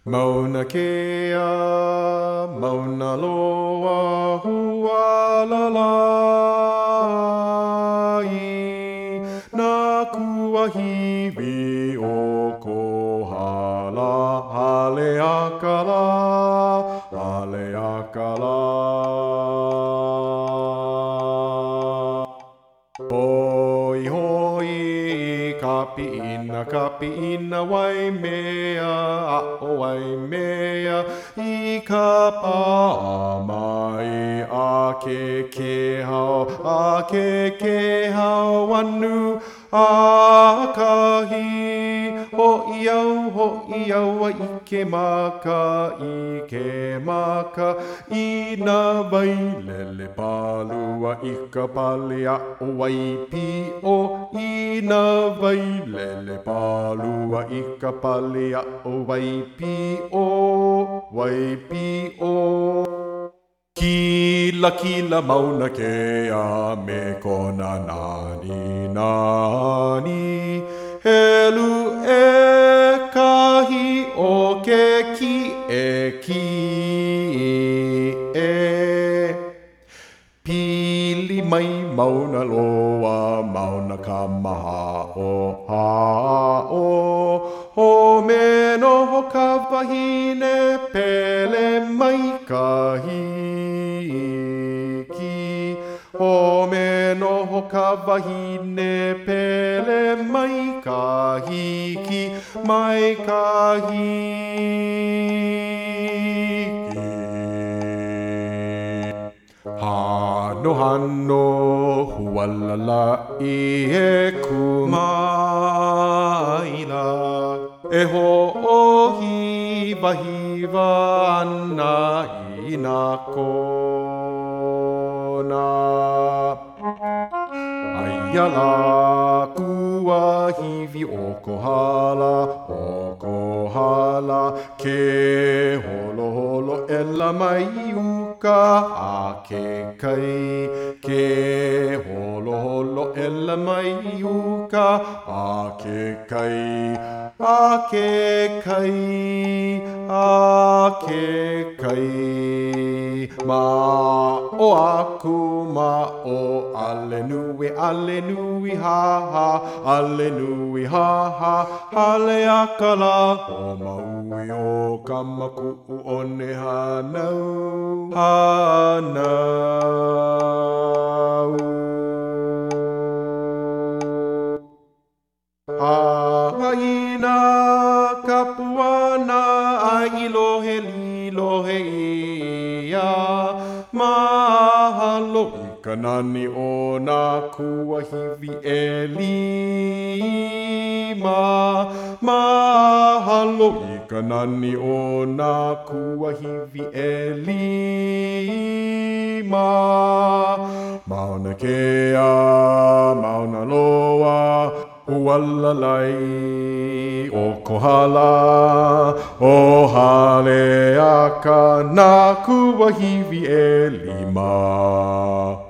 Mauna kea, mauna loa, hua lalai. Nā kua hiwi o kohala, hale akala, hale akala. Hoi hoi, kapi ina wai mea, a o wai mea, I ka pā mai, a ke hao anu, a kahi, ho I au a I ke maka, I nā vai lele palua, I ka pale a o wai pi o, I nā vai lele palua, I ka pale a o wai pi o. Kila mauna kea me kona nani, helu e kahi o ke ki e. Pili mai mauna loa, mauna ka maha o hao. Ho me noho ka wahine pele mai ka hiki. Ho me noho ka wahine pele mai ka hiki, mai ka hiki. Hano, hualala I e kumaila. E hoʻohi wahiwa ana I nā kona. Aiala kua hiwi o kohala, ke holo ela mai uka a ke kai. Ke holo ela mai uka a ke kai. A ke kai, ma o aku, ma o ale nui ha, ale nui ha, hale akala, o maui o kamaku one hanau. Hawaina kapuana ai lohe ia. Mahalo I ka nani o nā kua hiwi e lima. Mahalo I ka nani o nā kua hiwi e lima. Mauna kea, mauna loa, Hualalai o kohala, o hale aka nā kua hiwi e lima.